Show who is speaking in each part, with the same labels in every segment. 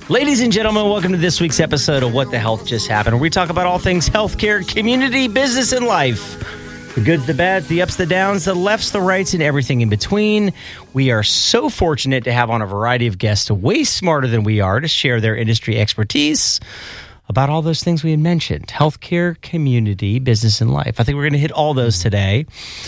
Speaker 1: Ladies and gentlemen, welcome to this week's episode of What the Health Just Happened, where we talk about all things healthcare, community, business, and life. The goods, the bads, the ups, the downs, the lefts, the rights, and everything in between. We are so fortunate to have on a variety of guests way smarter than we are to share their industry expertise about all those things we had mentioned. Healthcare, community, business, and life. I think we're going to hit all those today.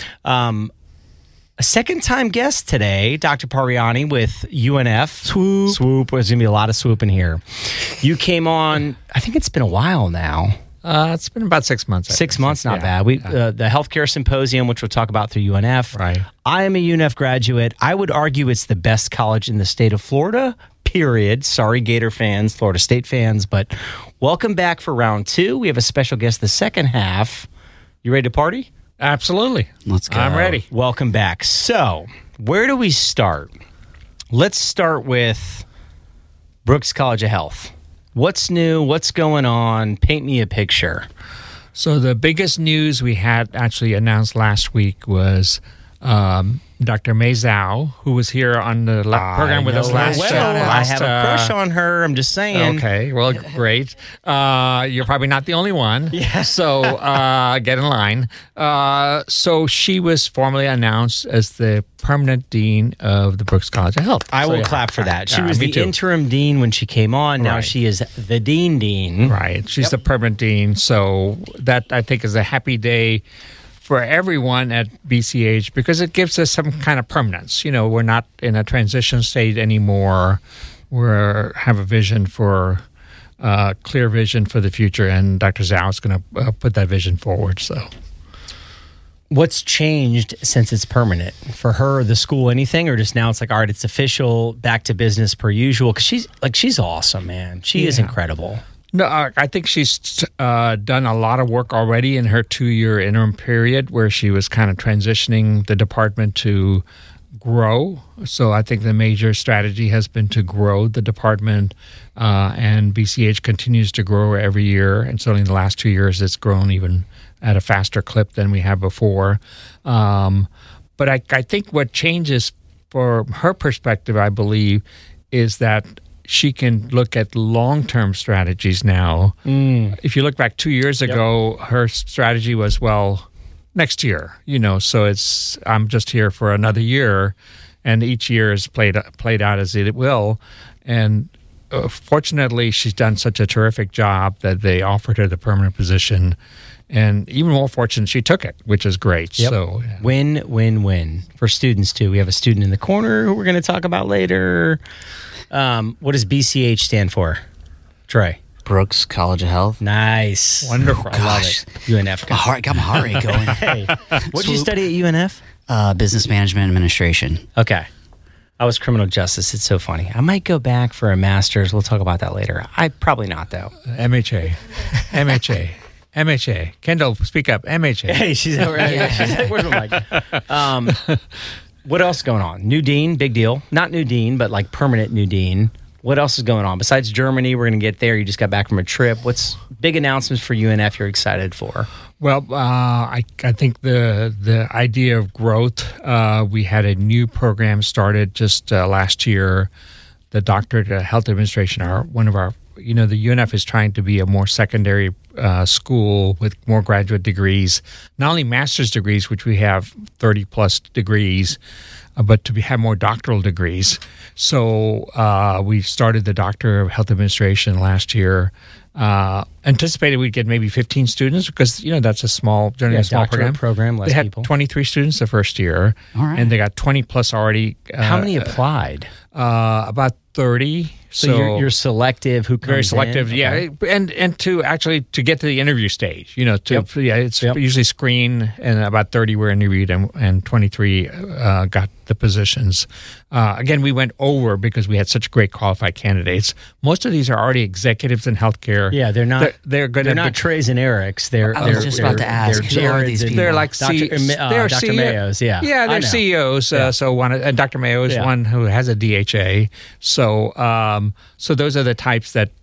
Speaker 1: A second-time guest today, Dr. Pariani with UNF. Swoop. There's going to be a lot of swoop in here. You came on, I think it's been a while now.
Speaker 2: It's been about 6 months.
Speaker 1: 6 months, not bad. The Healthcare Symposium, which we'll talk about through UNF.
Speaker 2: Right.
Speaker 1: I am a UNF graduate. I would argue it's the best college in the state of Florida, period. Sorry, Gator fans, Florida State fans, but welcome back for round two. We have a special guest the second half. You ready to party?
Speaker 2: Absolutely.
Speaker 3: Let's go.
Speaker 2: I'm ready.
Speaker 1: Welcome back. So, where do we start? Let's start with Brooks College of Health. What's new? What's going on? Paint me a picture.
Speaker 2: So the biggest news we had actually announced last week was Dr. Mei Zhao, who was here on the program with us last
Speaker 1: I have a crush on her. I'm just saying.
Speaker 2: Okay, well, great. You're probably not the only one.
Speaker 1: Yeah.
Speaker 2: So get in line. So she was formally announced as the permanent dean of the Brooks College of Health.
Speaker 1: I will clap for that. She was the interim dean when she came on. Now she is the dean.
Speaker 2: Right. She's the permanent dean. So that, I think, is a happy day for everyone at BCH because it gives us some kind of permanence. You know, we're not in a transition state anymore. We have a vision for clear vision for the future, and Dr. Zhao is going to put that vision forward. So,
Speaker 1: what's changed since it's permanent for her, the school, anything, or just now it's like, all right, it's official, back to business per usual? Because she's awesome, man. She is incredible.
Speaker 2: No, I think she's done a lot of work already in her 2-year interim period where she was kind of transitioning the department to grow. So I think the major strategy has been to grow the department, and BCH continues to grow every year. And certainly in the last 2 years, it's grown even at a faster clip than we have before. But I think what changes for her perspective, I believe, is that she can look at long-term strategies now. If you look back 2 years ago, her strategy was, well, next year, so I'm just here for another year, and each year is played out as it will. And fortunately, she's done such a terrific job that they offered her the permanent position. And even more fortunate, she took it, which is great.
Speaker 1: Yep.
Speaker 2: So,
Speaker 1: win, win, win for students, too. We have a student in the corner who we're going to talk about later. What does BCH stand for? Trey.
Speaker 3: Brooks College of Health.
Speaker 1: Nice.
Speaker 2: Wonderful.
Speaker 3: I love it.
Speaker 1: UNF.
Speaker 3: Got my heart rate going.
Speaker 1: Hey, what did you study at UNF?
Speaker 3: Business Management Administration.
Speaker 1: Okay. I was criminal justice. It's so funny. I might go back for a master's. We'll talk about that later. Probably not, though.
Speaker 2: MHA. Kendall, speak up. MHA.
Speaker 1: Hey, she's over there. She's like, where's my mic? What else is going on? New dean, big deal. Not new dean, but like permanent new dean. What else is going on? Besides Germany, we're going to get there. You just got back from a trip. What's big announcements for UNF you're excited for?
Speaker 2: Well, I think the idea of growth, we had a new program started just last year. The Doctorate of Health Administration, the UNF is trying to be a more secondary school with more graduate degrees, not only master's degrees, which we have 30 plus degrees, but to have more doctoral degrees. So we started the Doctor of Health Administration last year. Anticipated we'd get maybe 15 students because, that's a small program.
Speaker 1: Less
Speaker 2: they had
Speaker 1: people.
Speaker 2: 23 students the first year,
Speaker 3: All right.
Speaker 2: and they got 20 plus already.
Speaker 1: How many applied?
Speaker 2: About 30.
Speaker 1: So you're selective. Who comes
Speaker 2: very selective,
Speaker 1: in?
Speaker 2: yeah,
Speaker 1: Okay.
Speaker 2: and to actually to get to the interview stage, it's usually screen, and about 30 were interviewed, and 23 got the positions. Again, we went over because we had such great qualified candidates. Most of these are already executives in healthcare.
Speaker 1: Yeah, they're not.
Speaker 2: They're good.
Speaker 1: They're not Treys and Erics.
Speaker 3: I was just about to ask, who are these people?
Speaker 2: They're like
Speaker 1: Dr. Mayo's. Yeah,
Speaker 2: they're CEOs. So one, and Dr. Mayo is one who has a DHA. So those are the types that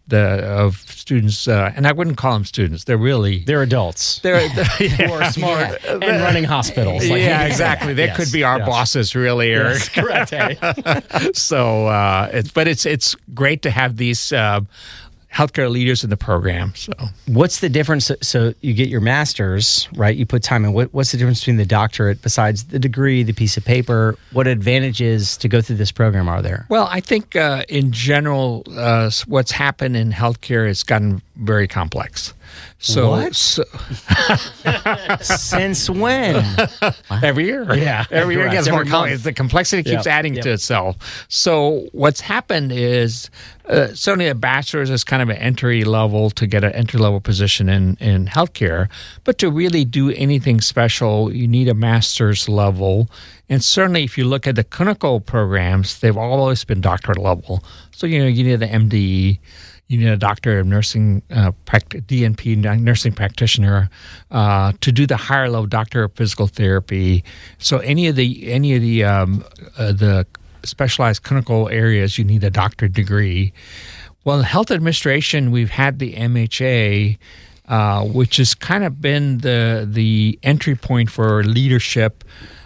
Speaker 2: of students, and I wouldn't call them students. They're
Speaker 1: adults.
Speaker 2: They're
Speaker 1: who are smart and running hospitals.
Speaker 2: Yeah, exactly. They could be our bosses, really, Eric.
Speaker 1: Yes, correct. Hey.
Speaker 2: So it's great to have these healthcare leaders in the program. So,
Speaker 1: what's the difference? So you get your master's, right? You put time in. What's the difference between the doctorate besides the degree, the piece of paper? What advantages to go through this program are there?
Speaker 2: Well, I think in general, what's happened in healthcare has gotten very complex. So,
Speaker 1: what? Since when?
Speaker 2: Every year.
Speaker 1: Yeah.
Speaker 2: Every year gets more complex. The complexity keeps adding
Speaker 1: Yep.
Speaker 2: to itself. So what's happened is certainly a bachelor's is kind of an entry level to get an entry level position in healthcare. But to really do anything special, you need a master's level. And certainly if you look at the clinical programs, they've always been doctorate level. So, you need the MD. You need a doctor of nursing, DNP, nursing practitioner, to do the higher level doctor of physical therapy. So any of the specialized clinical areas, you need a doctorate degree. Well, in health administration, we've had the MHA, which has kind of been the entry point for leadership,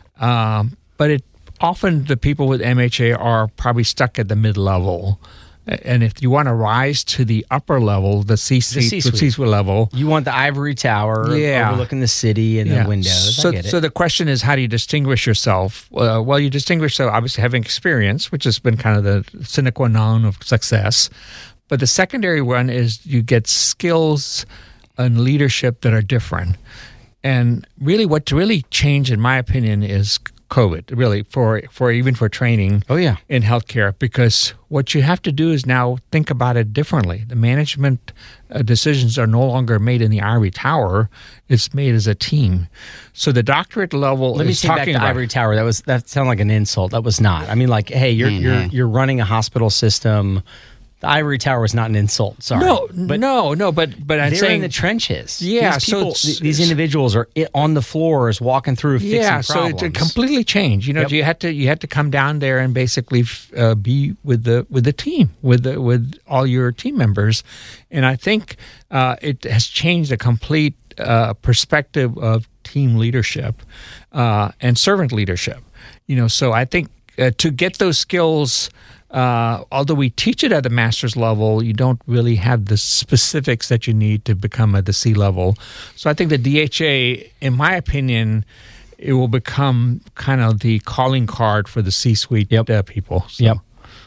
Speaker 2: but often the people with MHA are probably stuck at the mid level. And if you want to rise to the upper level, the C-suite level,
Speaker 1: you want the ivory tower overlooking the city and the windows.
Speaker 2: So the question is, how do you distinguish yourself? Well, you distinguish yourself obviously having experience, which has been kind of the sine qua non of success. But the secondary one is you get skills and leadership that are different. And really, what's really changed, in my opinion, is COVID, really, for training in healthcare, because what you have to do is now think about it differently. The management decisions are no longer made in the ivory tower. It's made as a team. So the doctorate level
Speaker 1: Let me take back the ivory tower. That sounded like an insult. That was not. I mean, like, hey, you're running a hospital system. The ivory tower is not an insult. Sorry.
Speaker 2: No, but I'm
Speaker 1: they're
Speaker 2: saying
Speaker 1: in the trenches.
Speaker 2: Yeah,
Speaker 1: these individuals are on the floors, walking through, fixing problems.
Speaker 2: So it completely changed. You had to come down there and basically be with the team, with all your team members, and I think it has changed the complete perspective of team leadership and servant leadership. So I think to get those skills. Although we teach it at the master's level, you don't really have the specifics that you need to become at the C level. So I think the DHA, in my opinion, it will become kind of the calling card for the C-suite people. So.
Speaker 1: Yep.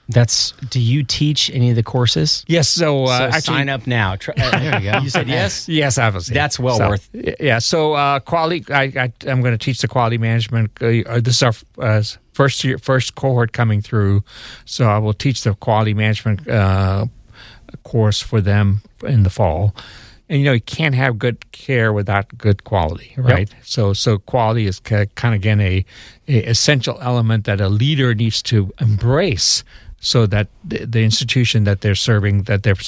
Speaker 1: Do you teach any of the courses?
Speaker 2: Yes. So actually,
Speaker 1: sign up now. There you go. You said yes?
Speaker 2: Yes, obviously.
Speaker 1: That's worth.
Speaker 2: Yeah. So quality, I'm going to teach the quality management. This is our first cohort coming through. So I will teach the quality management course for them in the fall. And, you can't have good care without good quality, right? Yep. So quality is kind of, again, a essential element that a leader needs to embrace, so that the institution that they're serving,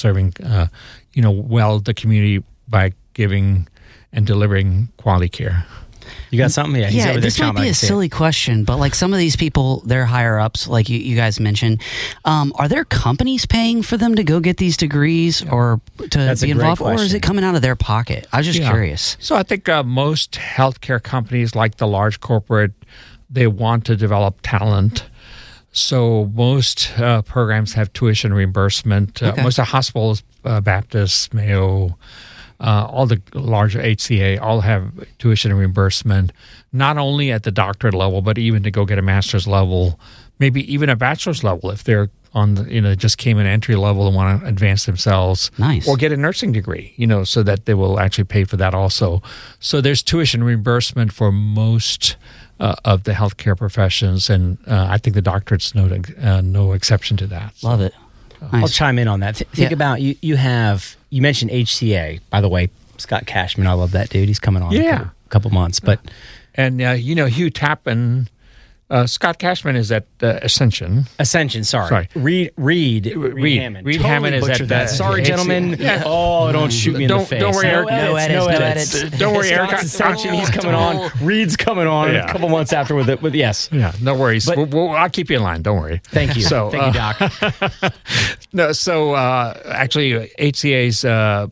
Speaker 2: well the community by giving and delivering quality care.
Speaker 1: You got something?
Speaker 3: Yeah, this might be a silly question, but like some of these people, they're higher ups, like you guys mentioned. Are there companies paying for them to go get these degrees or to be involved, or is it coming out of their pocket? I was just curious.
Speaker 2: So I think most healthcare companies, like the large corporate, they want to develop talent. So most programs have tuition reimbursement. Most of the hospitals, Baptist, Mayo, all the larger HCA all have tuition reimbursement, not only at the doctorate level, but even to go get a master's level, maybe even a bachelor's level if they're on the, just came in entry level and want to advance themselves.
Speaker 3: Nice.
Speaker 2: Or get a nursing degree, so that they will actually pay for that also. So there's tuition reimbursement for most of the healthcare professions, and I think the doctorate's no exception to that.
Speaker 3: So. Love it.
Speaker 1: Nice. I'll chime in on that. Think about you mentioned HCA, by the way, Scott Cashman. I love that dude. He's coming on in a couple months. But
Speaker 2: and Hugh Tappan Scott Cashman is at Ascension.
Speaker 1: Sorry. Reed Hammond.
Speaker 2: Reed Hammond is at
Speaker 1: that. Sorry, gentlemen.
Speaker 2: Yeah.
Speaker 1: Oh, don't shoot me in the face.
Speaker 2: Don't worry, Eric.
Speaker 3: No edits.
Speaker 2: Don't worry, Eric.
Speaker 1: Scott's Ascension. He's coming on. Reed's coming on a couple months after with it. With yes.
Speaker 2: Yeah, no worries. But, I'll keep you in line. Don't worry.
Speaker 1: Thank you.
Speaker 2: So,
Speaker 1: thank you, Doc.
Speaker 2: No, so actually, HCA's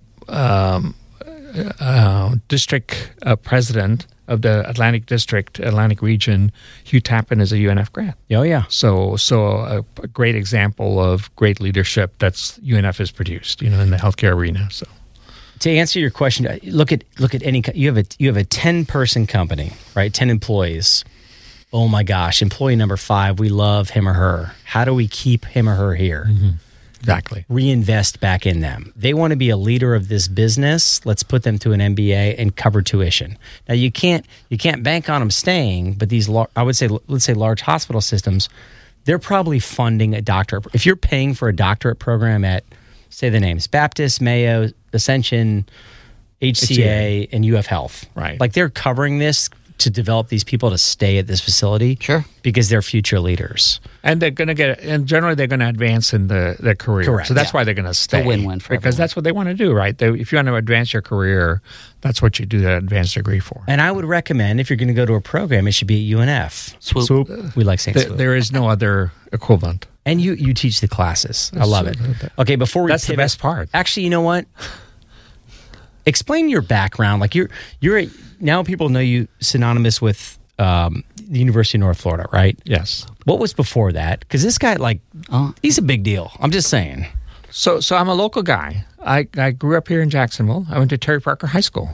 Speaker 2: district president of the Atlantic region, Hugh Tappan, is a UNF grad.
Speaker 1: Oh, yeah.
Speaker 2: So a great example of great leadership that's UNF has produced, in the healthcare arena. So
Speaker 1: to answer your question, look at any. You have a 10-person company, right? 10 employees. Oh my gosh, employee number 5, we love him or her. How do we keep him or her here?
Speaker 2: Mm-hmm. Exactly.
Speaker 1: Reinvest back in them. They want to be a leader of this business. Let's put them through an MBA and cover tuition. Now you can't bank on them staying, but these let's say large hospital systems, they're probably funding a doctorate. If you're paying for a doctorate program at, say the names, Baptist, Mayo, Ascension, HCA, and UF Health,
Speaker 2: right?
Speaker 1: Like they're covering this to develop these people to stay at this facility,
Speaker 3: sure,
Speaker 1: because they're future leaders,
Speaker 2: and generally they're going to advance in their career.
Speaker 1: Correct.
Speaker 2: So that's why they're going to stay.
Speaker 3: It's a win-win for
Speaker 2: because
Speaker 3: everyone.
Speaker 2: that's what they want to do, right? If you want to advance your career, that's what you do that advanced degree for.
Speaker 1: And I would recommend if you're going to go to a program, it should be at UNF.
Speaker 3: Swoop.
Speaker 1: We like saying swoop.
Speaker 2: There is no other equivalent.
Speaker 1: And you teach the classes. I love it. Okay, before we
Speaker 2: that's
Speaker 1: pivot,
Speaker 2: the best part.
Speaker 1: Actually, you know what? Explain your background. Like you're now people know you synonymous with the University of North Florida, right?
Speaker 2: Yes.
Speaker 1: What was before that? Because this guy, he's a big deal. I'm just saying.
Speaker 2: So I'm a local guy. I grew up here in Jacksonville. I went to Terry Parker High School.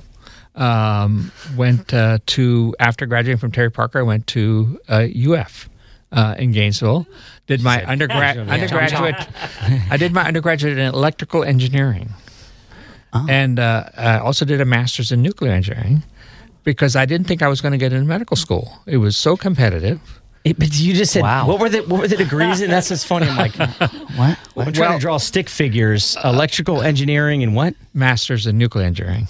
Speaker 2: After graduating from Terry Parker, I went to UF in Gainesville. Did my undergraduate. I did my undergraduate in electrical engineering, and I also did a master's in nuclear engineering. Because I didn't think I was going to get into medical school. It was so competitive.
Speaker 1: But you just said,
Speaker 3: wow.
Speaker 1: What were the degrees? And that's what's funny. I'm like,
Speaker 3: what?
Speaker 1: I'm trying to draw stick figures. Electrical engineering and what?
Speaker 2: Master's in nuclear engineering.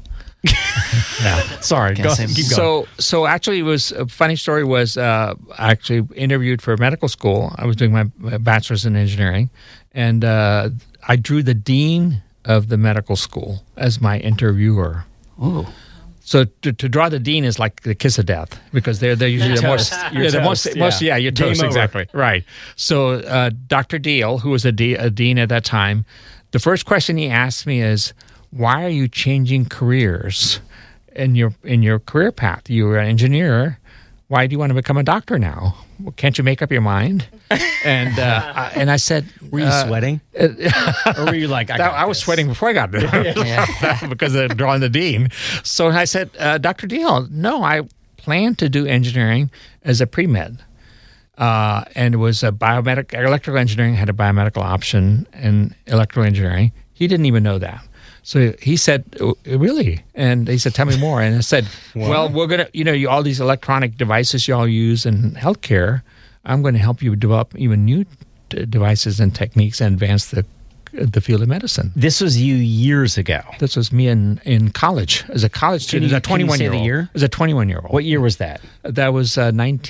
Speaker 1: Yeah. Sorry. Keep going.
Speaker 2: So actually, it was a funny story. Was I actually interviewed for medical school. I was doing my bachelor's in engineering, and I drew the dean of the medical school as my interviewer.
Speaker 3: Oh.
Speaker 2: So to draw the dean is like the kiss of death because they're usually the most you're toast, exactly right. So Dr. Deal, who was a dean at that time, the first question he asked me is, "Why are you changing careers in your career path? You were an engineer. Why do you want to become a doctor now? Well, can't you make up your mind?" And I said,
Speaker 1: "Were you sweating, or were you like?"
Speaker 2: I was sweating before I got there because of drawing the dean. So I said, "Dr. Deal, no, I plan to do engineering as a pre-med, and it was a electrical engineering had a biomedical option in electrical engineering. He didn't even know that." So he said, "Really?" And he said, "Tell me more." And I said, "Well, we're going to, all these electronic devices you all use in healthcare, I'm going to help you develop even new devices and techniques and advance the field of medicine."
Speaker 1: This was you years ago.
Speaker 2: This was me in college as a college student. As a 21-year-old.
Speaker 1: The year?
Speaker 2: As a 21-year-old.
Speaker 1: What year was that?
Speaker 2: That was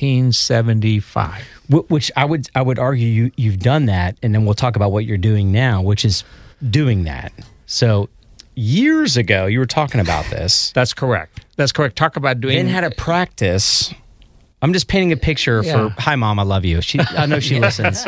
Speaker 2: 1975.
Speaker 1: Which I would argue you've done that, and then we'll talk about what you're doing now, which is doing that. So years ago, you were talking about this.
Speaker 2: That's correct. Talk about doing.
Speaker 1: Then had a practice. I'm just painting a picture for. Hi, Mom. I love you. I know she listens.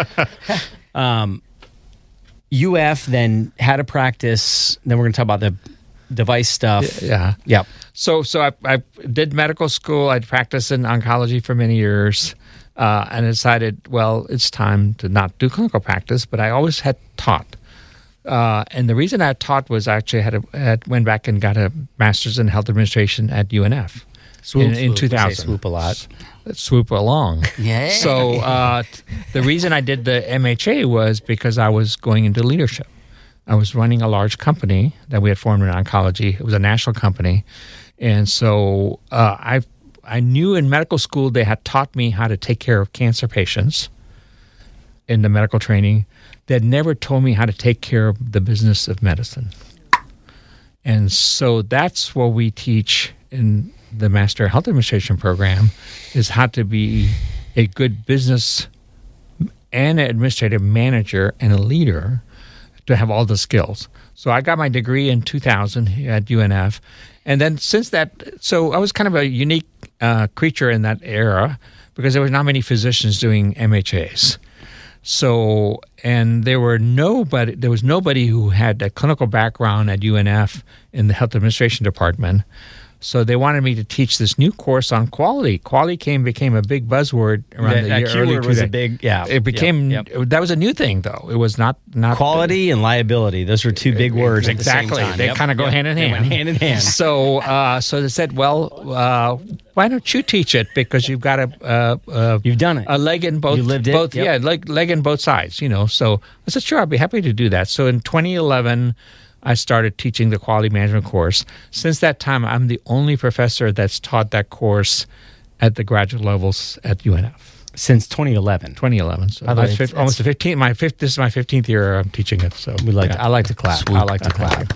Speaker 1: UF then had a practice. Then we're going to talk about the device stuff.
Speaker 2: Yeah.
Speaker 1: Yep.
Speaker 2: So I did medical school. I'd practiced in oncology for many years, and decided, well, it's time to not do clinical practice. But I always had taught. And the reason I taught was I actually went back and got a master's in health administration at UNF in 2000.
Speaker 1: Swoop a lot.
Speaker 2: Swoop along.
Speaker 3: Yeah.
Speaker 2: So the reason I did the MHA was because I was going into leadership. I was running a large company that we had formed in oncology. It was a national company. And so I knew in medical school they had taught me how to take care of cancer patients in the medical training. They had never told me how to take care of the business of medicine. And so that's what we teach in the Master Health Administration program, is how to be a good business and administrative manager and a leader to have all the skills. So I got my degree in 2000 at UNF. And then since that, so I was kind of a unique creature in that era because there were not many physicians doing MHAs. So, and there was nobody who had a clinical background at UNF in the health administration department. So they wanted me to teach this new course on quality. Quality became a big buzzword around the year early.
Speaker 1: Was a big,
Speaker 2: It became that was a new thing though. It was not
Speaker 1: quality and liability. Those were two big words.
Speaker 2: Exactly.
Speaker 1: At the same time.
Speaker 2: They kind of go hand in hand.
Speaker 1: They went hand in hand.
Speaker 2: So they said, well, why don't you teach it? Because you've got
Speaker 1: you've done it.
Speaker 2: A leg in both.
Speaker 1: You lived it.
Speaker 2: Both, leg in both sides. So I said, sure, I'd be happy to do that. So in 2011. I started teaching the quality management course. Since that time, I'm the only professor that's taught that course at the graduate levels at UNF.
Speaker 1: Since 2011.
Speaker 2: 2011. So almost the 15th. This is my 15th year teaching it. So
Speaker 1: I like to clap.
Speaker 3: Sweet.
Speaker 1: I like to clap.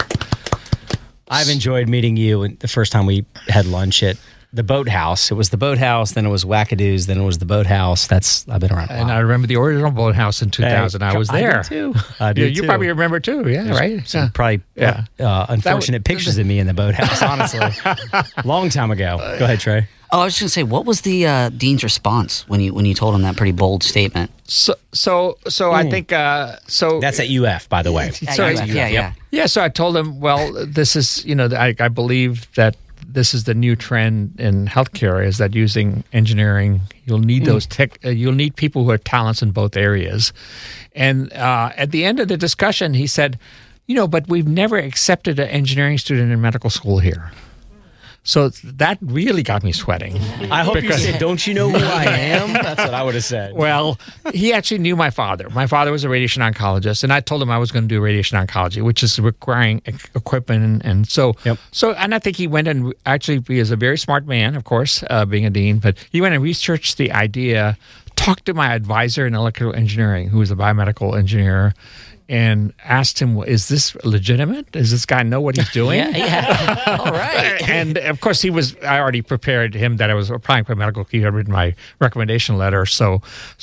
Speaker 1: I've enjoyed meeting you. The first time we had lunch at the Boathouse. It was the Boathouse, then it was Wackadoos, then it was the Boathouse. I've been around a while.
Speaker 2: And I remember the original Boathouse in 2000. I was there.
Speaker 1: I do too.
Speaker 2: You probably remember too. Yeah, right?
Speaker 1: Some probably unfortunate pictures of me in the Boathouse, honestly. Long time ago. Go ahead, Trey.
Speaker 3: Oh, I was just going to say, what was the dean's response when you told him that pretty bold statement?
Speaker 2: So I think
Speaker 1: that's at UF, by the way.
Speaker 3: Sorry,
Speaker 2: yeah. So I told him, well, this is I believe that this is the new trend in healthcare is that using engineering, you'll need you'll need people who are talents in both areas. And at the end of the discussion, he said, but we've never accepted an engineering student in medical school here. So that really got me sweating.
Speaker 1: I hope you said, don't you know who I am? That's what I would have said.
Speaker 2: Well, he actually knew my father. My father was a radiation oncologist, and I told him I was going to do radiation oncology, which is requiring equipment. And so, and I think he went and actually, he is a very smart man, of course, being a dean, but he went and researched the idea, talked to my advisor in electrical engineering, who was a biomedical engineer, and asked him, is this legitimate? Does this guy know what he's doing?
Speaker 3: Yeah. All right.
Speaker 2: And of course, I already prepared him that I was applying for medical. He had written my recommendation letter. So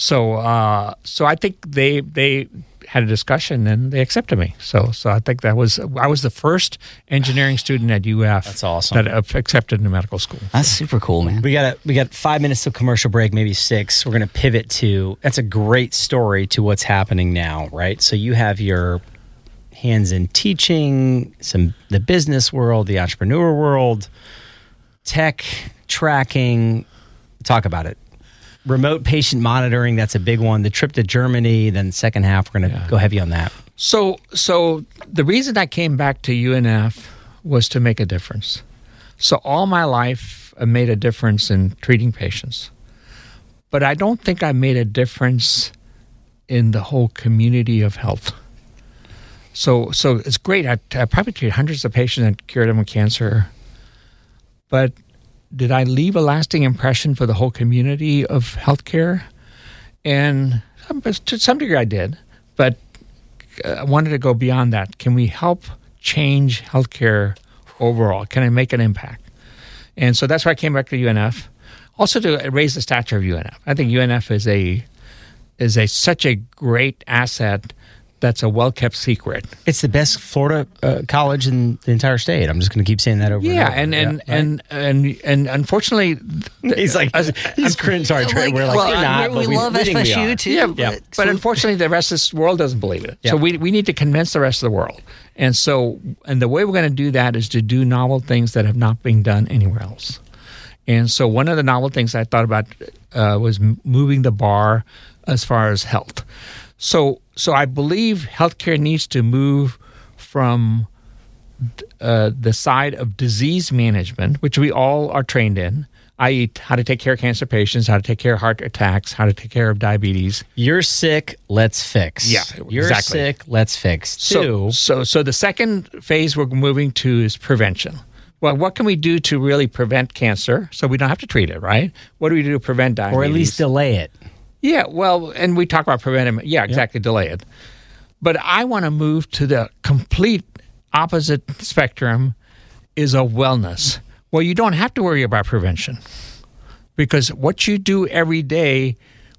Speaker 2: I think they had a discussion and they accepted me. So I think I was the first engineering student at UF.
Speaker 1: That's awesome.
Speaker 2: That accepted in medical school.
Speaker 3: That's super cool, man.
Speaker 1: We got 5 minutes to commercial break, maybe 6. We're going to pivot to, that's a great story to what's happening now, right? So you have your hands in teaching, the business world, the entrepreneur world, tech, tracking. Talk about it. Remote patient monitoring, that's a big one. The trip to Germany, then the second half, we're going to go heavy on that.
Speaker 2: So the reason I came back to UNF was to make a difference. So all my life, I made a difference in treating patients. But I don't think I made a difference in the whole community of health. So it's great. I probably treated hundreds of patients and cured them of cancer. But did I leave a lasting impression for the whole community of healthcare? And to some degree I did, but I wanted to go beyond that. Can we help change healthcare overall? Can I make an impact? And so that's why I came back to UNF. Also to raise the stature of UNF. I think UNF is such a great asset that's a well-kept secret.
Speaker 1: It's the best Florida college in the entire state. I'm just going to keep saying that over.
Speaker 2: Yeah, and unfortunately,
Speaker 1: he's like he's cringe. Sorry, Trey. We're like we're not.
Speaker 3: We love FSU too.
Speaker 2: Yeah, but unfortunately, the rest of the world doesn't believe it. Yeah. So we need to convince the rest of the world. And the way we're going to do that is to do novel things that have not been done anywhere else. And so one of the novel things I thought about was moving the bar as far as health. So I believe healthcare needs to move from the side of disease management, which we all are trained in, i.e. how to take care of cancer patients, how to take care of heart attacks, how to take care of diabetes.
Speaker 1: You're sick, let's fix.
Speaker 2: Yeah,
Speaker 1: You're sick, let's fix.
Speaker 2: So the second phase we're moving to is prevention. Well, what can we do to really prevent cancer so we don't have to treat it, right? What do we do to prevent diabetes?
Speaker 1: Or at least delay it.
Speaker 2: Yeah, well, and we talk about preventive. Yeah, exactly, delay it. But I want to move to the complete opposite spectrum is a wellness. Well, you don't have to worry about prevention because what you do every day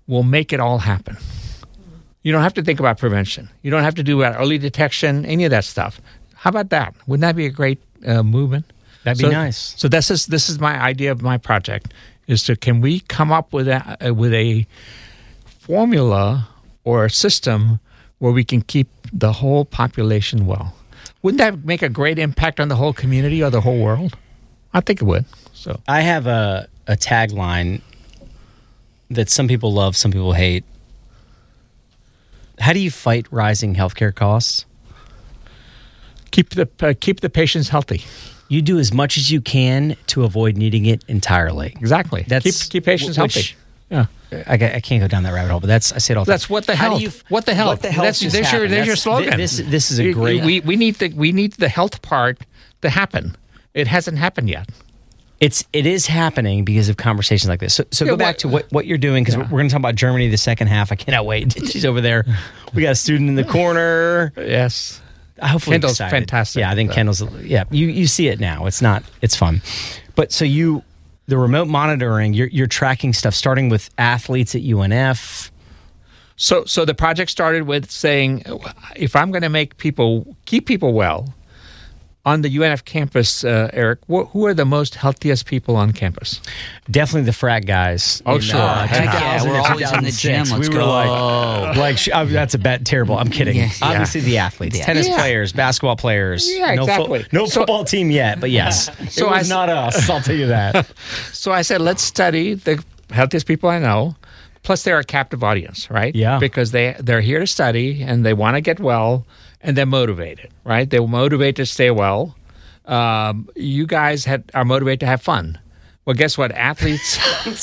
Speaker 2: will make it all happen. You don't have to think about prevention. You don't have to do early detection, any of that stuff. How about that? Wouldn't that be a great movement?
Speaker 1: That'd be nice.
Speaker 2: So this is my idea of my project, is can we come up with a formula or a system where we can keep the whole population well? Wouldn't that make a great impact on the whole community or the whole world? I think it would. So
Speaker 1: I have a tagline that some people love, some people hate. How do you fight rising healthcare costs?
Speaker 2: Keep the patients healthy.
Speaker 1: You do as much as you can to avoid needing it entirely.
Speaker 2: Exactly. Keep patients healthy. Yeah.
Speaker 1: I can't go down that rabbit hole, but I say it all the time.
Speaker 2: That's what the health. What the health? There's your slogan.
Speaker 1: This is a great.
Speaker 2: We need the health part to happen. It hasn't happened yet.
Speaker 1: It is happening because of conversations like this. So go back to what you're doing, because we're going to talk about Germany the second half. I cannot wait. She's over there. We got a student in the corner.
Speaker 2: Yes.
Speaker 1: Hopefully
Speaker 2: Kendall's
Speaker 1: excited.
Speaker 2: Fantastic.
Speaker 1: Yeah, I think Kendall's. Yeah, you see it now. It's fun. But so the remote monitoring, you're tracking stuff, starting with athletes at UNF.
Speaker 2: So the project started with saying, if I'm going to keep people well on the UNF campus, Eric, who are the most healthiest people on campus?
Speaker 1: Definitely the frat guys.
Speaker 2: Oh, sure.
Speaker 3: We're always in the gym. Let's go.
Speaker 1: That's a bet. Terrible. I'm kidding.
Speaker 3: Yeah.
Speaker 1: Obviously the athletes, tennis players, basketball players.
Speaker 2: Yeah, exactly.
Speaker 1: No football team yet, but yes.
Speaker 2: So
Speaker 1: it was not us, I'll tell you that.
Speaker 2: So I said, let's study the healthiest people I know. Plus, they're a captive audience, right?
Speaker 1: Yeah.
Speaker 2: Because they're here to study and they want to get well. And they're motivated, right? They're motivated to stay well. You guys are motivated to have fun. Well, guess what? Athletes,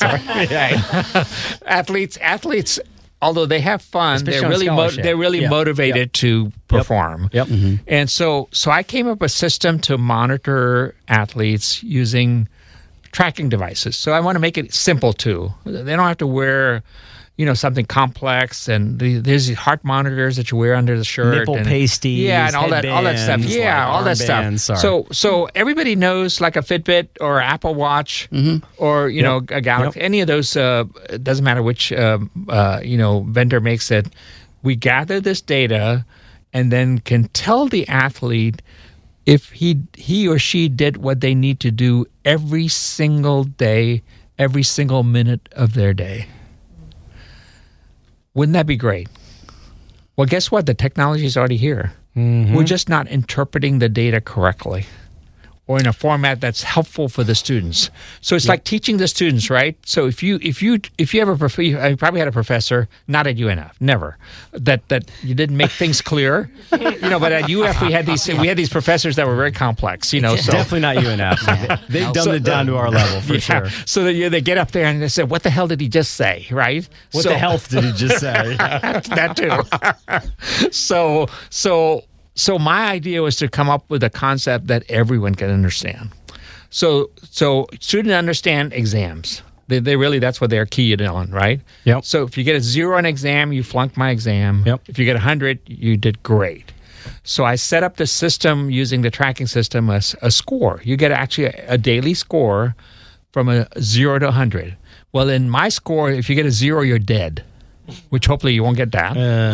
Speaker 2: athletes. Although they have fun,
Speaker 1: especially
Speaker 2: they're really motivated to perform.
Speaker 1: Yep. Mm-hmm.
Speaker 2: And so I came up with a system to monitor athletes using tracking devices. So I want to make it simple too. They don't have to wear something complex, and there's these heart monitors that you wear under the shirt,
Speaker 1: nipple pasties,
Speaker 2: and all that stuff. Yeah, all that stuff. So everybody knows, like a Fitbit or Apple Watch, or a Galaxy. Any of those. It doesn't matter which vendor makes it. We gather this data, and then can tell the athlete if he or she did what they need to do every single day, every single minute of their day. Wouldn't that be great? Well, guess what? The technology is already here. Mm-hmm. We're just not interpreting the data correctly or in a format that's helpful for the students. So it's like teaching the students, right? So if you ever you probably had a professor, not at UNF, never, that you didn't make things clear, but at UF we had these professors that were very complex, So
Speaker 1: definitely not UNF. They've dumbed it down to our level for sure.
Speaker 2: So they get up there and they say, "What the hell did he just say?" Right?
Speaker 1: What the health did he just say?
Speaker 2: That too. So my idea was to come up with a concept that everyone can understand. So students understand exams. They really, that's what they're keyed on, right?
Speaker 1: Yep.
Speaker 2: So if you get a 0 on exam, you flunked my exam.
Speaker 1: Yep.
Speaker 2: If you get 100, you did great. So I set up the system using the tracking system as a score. You get actually a daily score from a 0 to 100. Well, in my score, if you get a 0, you're dead. Which hopefully you won't get that.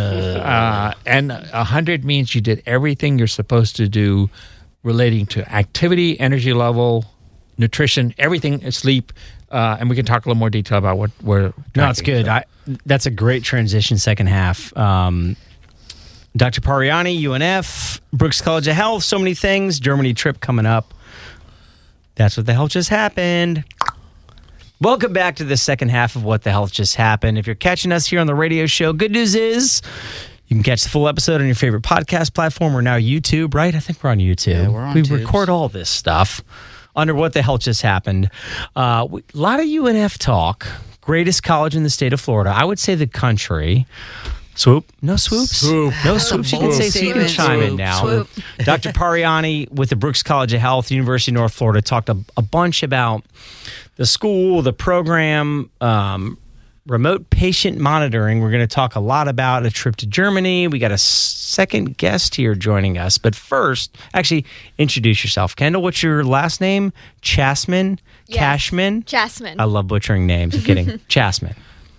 Speaker 2: And 100 means you did everything you're supposed to do relating to activity, energy level, nutrition, everything, sleep. And we can talk a little more detail about what we're tracking.
Speaker 1: No, it's good. That's a great transition second half. Dr. Pariani, UNF, Brooks College of Health, so many things. Germany trip coming up. That's what the hell just happened. Welcome back to the second half of What the Health Just Happened. If you're catching us here on the radio show, good news is you can catch the full episode on your favorite podcast platform. We're now YouTube, right? I think we're on YouTube.
Speaker 3: Yeah, we're on
Speaker 1: We
Speaker 3: Tubes.
Speaker 1: record all this stuff under What the Health Just Happened. A lot of UNF talk. Greatest college in the state of Florida. I would say the country. Swoop. No swoops?
Speaker 2: Swoop.
Speaker 1: No swoops. You can say so. You can chime in now.
Speaker 3: Swoop.
Speaker 1: Dr. Pariani with the Brooks College of Health, University of North Florida, talked a bunch about the school, the program, remote patient monitoring. We're going to talk a lot about a trip to Germany. We got a second guest here joining us. But first, actually, introduce yourself. Kendall, what's your last name? Chasman?
Speaker 4: Yes.
Speaker 1: Cashman?
Speaker 4: Jasmine.
Speaker 1: I love butchering names. I'm kidding. Chasman.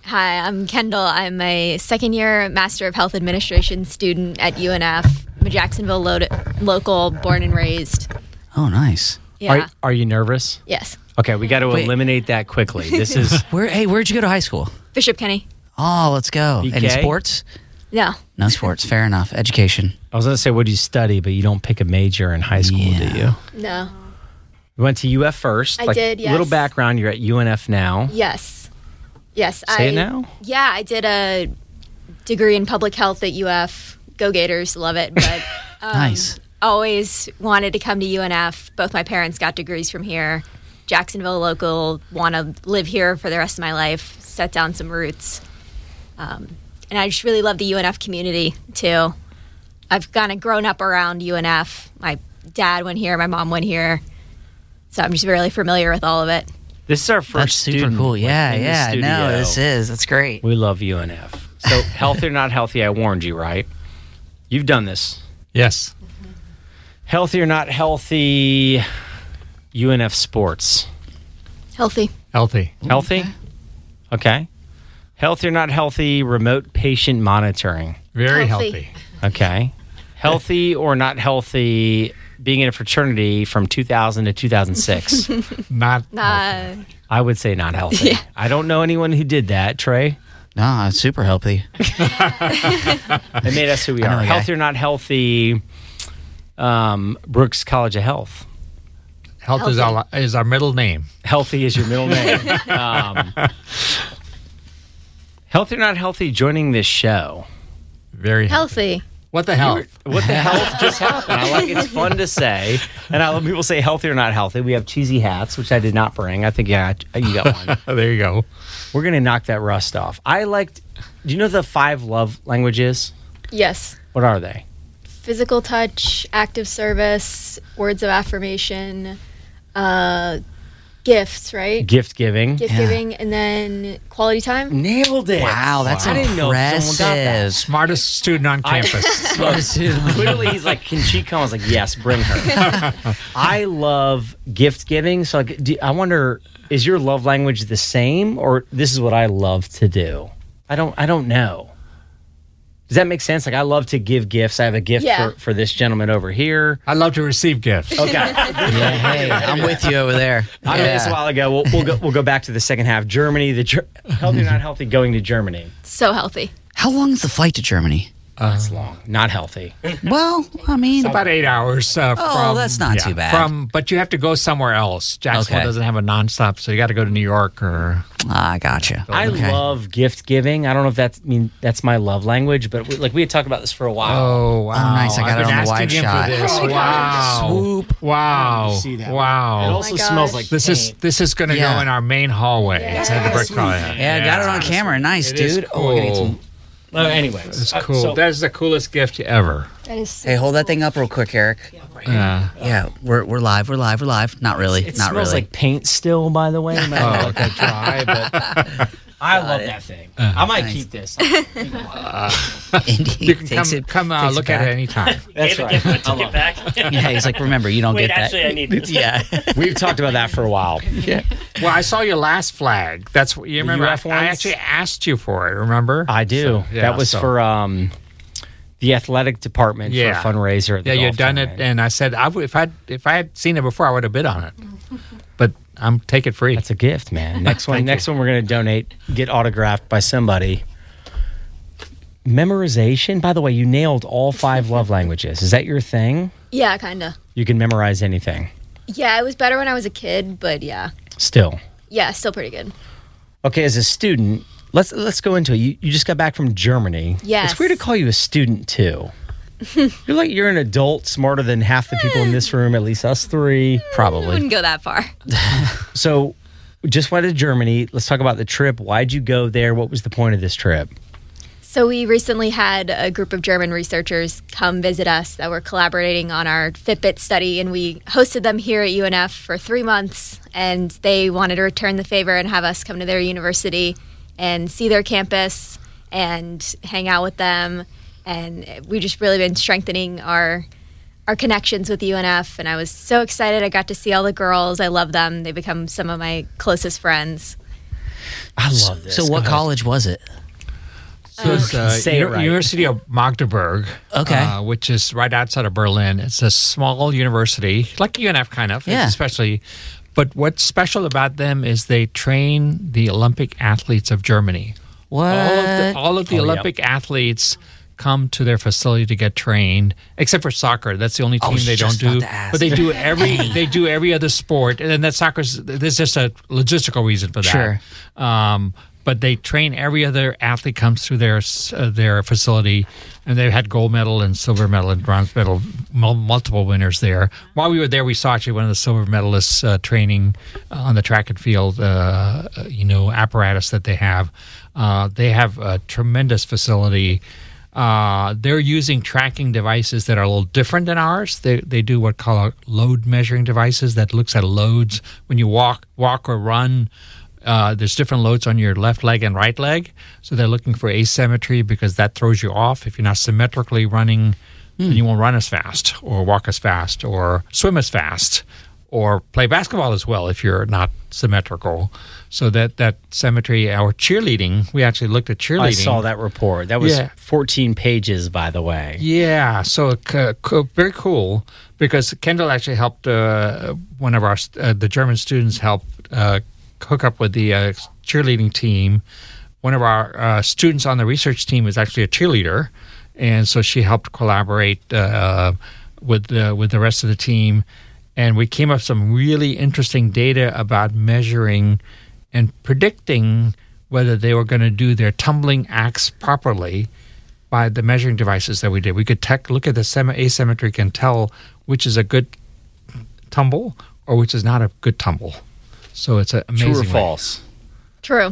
Speaker 4: Hi, I'm Kendall. I'm a second-year Master of Health Administration student at UNF. I'm a Jacksonville local, born and raised.
Speaker 3: Oh, nice.
Speaker 4: Yeah.
Speaker 1: Are you nervous?
Speaker 4: Yes.
Speaker 1: Okay, we got to eliminate that quickly. This is
Speaker 3: Where'd you go to high school?
Speaker 4: Bishop Kenny.
Speaker 3: Oh, let's go.
Speaker 1: BK?
Speaker 3: Any sports?
Speaker 4: No.
Speaker 3: No sports. Fair enough. Education.
Speaker 1: I was going to say, what do you study? But you don't pick a major in high school, do you?
Speaker 4: No.
Speaker 1: You went to UF first.
Speaker 4: I did, yes.
Speaker 1: Little background, you're at UNF now.
Speaker 4: Yes. Yes.
Speaker 1: Say it now?
Speaker 4: Yeah, I did a degree in public health at UF. Go Gators, love it. But
Speaker 3: Nice.
Speaker 4: Always wanted to come to UNF. Both my parents got degrees from here. Jacksonville local, want to live here for the rest of my life, set down some roots. And I just really love the UNF community, too. I've kind of grown up around UNF. My dad went here, my mom went here. So I'm just really familiar with all of it.
Speaker 1: This is our first
Speaker 3: That's super
Speaker 1: student,
Speaker 3: cool.
Speaker 1: like,
Speaker 3: Yeah,
Speaker 1: in the
Speaker 3: yeah.
Speaker 1: studio.
Speaker 3: No, this is. That's great.
Speaker 1: We love UNF. So, healthy or not healthy, I warned you, right? You've done this.
Speaker 2: Yes.
Speaker 1: Healthy or not healthy, UNF sports.
Speaker 4: Healthy.
Speaker 2: Healthy.
Speaker 1: Healthy? Okay. Healthy or not healthy, remote patient monitoring.
Speaker 2: Very
Speaker 4: Healthy.
Speaker 2: healthy.
Speaker 1: Okay. Healthy or not healthy, being in a fraternity from 2000 to 2006.
Speaker 2: Not healthy.
Speaker 1: I would say not healthy.
Speaker 4: Yeah.
Speaker 1: I don't know anyone who did that. Trey?
Speaker 3: No, it's super healthy.
Speaker 1: It made us who we
Speaker 3: I know
Speaker 1: are.
Speaker 3: a guy.
Speaker 1: Healthy or not healthy, Brooks College of Health.
Speaker 2: Health
Speaker 4: Healthy.
Speaker 2: is our middle name.
Speaker 1: Healthy is your middle name. Healthy or not healthy, joining this show.
Speaker 2: Very healthy.
Speaker 4: Healthy.
Speaker 2: What the hell?
Speaker 1: What the health just happened? I like it's fun to say. And I love people say healthy or not healthy. We have cheesy hats, which I did not bring. I think you got one.
Speaker 2: There you go.
Speaker 1: We're going to knock that rust off. Do you know the 5 love languages?
Speaker 4: Yes.
Speaker 1: What are they?
Speaker 4: Physical touch, active service, words of affirmation, gifts, right?
Speaker 1: Gift giving.
Speaker 4: Gift giving, and then quality time.
Speaker 1: Nailed it.
Speaker 3: Wow, that's
Speaker 1: I didn't know if someone got that.
Speaker 3: impressive.
Speaker 2: Smartest student on campus.
Speaker 1: Clearly, he's like, can she come? I was like, yes, bring her. I love gift giving. So I wonder, is your love language the same, or this is what I love to do? I don't know. Does that make sense? Like, I love to give gifts. I have a gift
Speaker 4: Yeah.
Speaker 1: for this gentleman over here.
Speaker 2: I love to receive gifts.
Speaker 1: Okay.
Speaker 3: Yeah, hey, I'm with you over there.
Speaker 1: I mean, this a while ago. We'll go back to the second half. Germany, healthy or not healthy, going to Germany.
Speaker 4: So healthy.
Speaker 3: How long is the flight to Germany?
Speaker 1: That's long. Not healthy.
Speaker 3: Well, I mean,
Speaker 2: About 8 hours.
Speaker 3: that's not too bad.
Speaker 2: But you have to go somewhere else. Jacksonville
Speaker 3: Okay.
Speaker 2: doesn't have a nonstop, so you got to go to New York or.
Speaker 3: I gotcha.
Speaker 1: I
Speaker 3: Okay.
Speaker 1: love gift giving. I don't know if that's my love language, but we had talked about this for a while.
Speaker 2: Oh wow!
Speaker 3: nice. I got
Speaker 2: I've
Speaker 3: it
Speaker 2: been
Speaker 3: on the
Speaker 2: asking
Speaker 3: wide
Speaker 2: him
Speaker 3: shot.
Speaker 2: for this.
Speaker 1: Oh,
Speaker 2: Wow!
Speaker 3: Swoop.
Speaker 2: Wow!
Speaker 1: see that. It
Speaker 2: Wow!
Speaker 1: also
Speaker 4: my
Speaker 1: smells
Speaker 4: gosh.
Speaker 1: like
Speaker 2: This is going to
Speaker 3: Yeah.
Speaker 2: go in our main hallway. It's at the brick hallway.
Speaker 3: Yeah, I got it on camera. Nice,
Speaker 2: It is
Speaker 3: dude. Oh, we're gonna get
Speaker 2: cool.
Speaker 3: some.
Speaker 1: anyways,
Speaker 2: It's cool. That's the coolest gift ever.
Speaker 4: That is
Speaker 3: Hey, hold that thing up real quick, Eric.
Speaker 2: Yeah.
Speaker 3: Yeah, we're live. We're live. Not really.
Speaker 1: it
Speaker 3: Not
Speaker 1: smells
Speaker 3: really.
Speaker 1: like paint still, by the way. It might not look that dry, but I love that thing. I might
Speaker 3: Nice.
Speaker 1: keep this.
Speaker 3: Indy
Speaker 2: You can
Speaker 3: takes
Speaker 2: come
Speaker 3: takes
Speaker 2: look at
Speaker 3: back.
Speaker 2: it anytime.
Speaker 1: That's right. I love it.
Speaker 3: Yeah, he's like, remember, you don't
Speaker 5: Wait,
Speaker 3: get that.
Speaker 5: actually, I need this.
Speaker 3: Yeah.
Speaker 1: We've talked about that for a while.
Speaker 2: Well, I saw your last flag. That's what you remember.
Speaker 1: UF
Speaker 2: I
Speaker 1: ones?
Speaker 2: actually asked you for it. Remember?
Speaker 1: I do.
Speaker 2: So, yeah,
Speaker 1: that was
Speaker 2: so-
Speaker 1: for the athletic department for a fundraiser. At the
Speaker 2: Yeah,
Speaker 1: golf
Speaker 2: you'd done it,
Speaker 1: tournament.
Speaker 2: and I said if I had seen it before, I would have bid on it. But I'm take it free.
Speaker 1: That's a gift, man. Next one,
Speaker 2: Thank you.
Speaker 1: we're going to donate, get autographed by somebody. Memorization. By the way, you nailed all 5 love languages. Is that your thing?
Speaker 4: Yeah, kind of.
Speaker 1: You can memorize anything.
Speaker 4: Yeah, it was better when I was a kid, but yeah.
Speaker 1: Still.
Speaker 4: Yeah, still pretty good.
Speaker 1: Okay, as a student, let's go into it. You just got back from Germany.
Speaker 4: Yes.
Speaker 1: It's weird to call you a student too. You're an adult, smarter than half the people in this room, at least us 3,
Speaker 4: I
Speaker 1: probably.
Speaker 4: wouldn't go that far.
Speaker 1: So, just went to Germany. Let's talk about the trip. Why'd you go there? What was the point of this trip?
Speaker 4: So we recently had a group of German researchers come visit us that were collaborating on our Fitbit study, and we hosted them here at UNF for 3 months, and they wanted to return the favor and have us come to their university and see their campus and hang out with them. And we just really been strengthening our connections with UNF, and I was so excited. I got to see all the girls. I love them. They become some of my closest friends.
Speaker 1: I love this.
Speaker 3: So what college was it?
Speaker 2: So it's University of Magdeburg, which is right outside of Berlin. It's a small university, like UNF kind of, especially. But what's special about them is they train the Olympic athletes of Germany.
Speaker 3: What?
Speaker 2: All of the Olympic athletes come to their facility to get trained, except for soccer. That's the only team they don't do. But they do every other sport, and then that there's just a logistical reason for that.
Speaker 3: Sure.
Speaker 2: But they train every other athlete comes through their facility, and they've had gold medal and silver medal and bronze medal, multiple winners there. While we were there, we saw actually one of the silver medalists training on the track and field, apparatus that they have. They have a tremendous facility. They're using tracking devices that are a little different than ours. They do what called load measuring devices that looks at loads when you walk or run. There's different loads on your left leg and right leg. So they're looking for asymmetry because that throws you off. If you're not symmetrically running, then you won't run as fast or walk as fast or swim as fast or play basketball as well if you're not symmetrical. So that symmetry, our cheerleading, we actually looked at cheerleading. I
Speaker 1: saw that report. That was 14 pages, by the way.
Speaker 2: Yeah, so very cool because Kendall actually helped one of our, the German students helped hook up with the cheerleading team. One of our students on the research team is actually a cheerleader, and so she helped collaborate with the rest of the team. And we came up with some really interesting data about measuring and predicting whether they were going to do their tumbling acts properly by the measuring devices that we did. We could look at the asymmetry and tell which is a good tumble or which is not a good tumble. So it's amazing.
Speaker 1: True or false?
Speaker 4: True.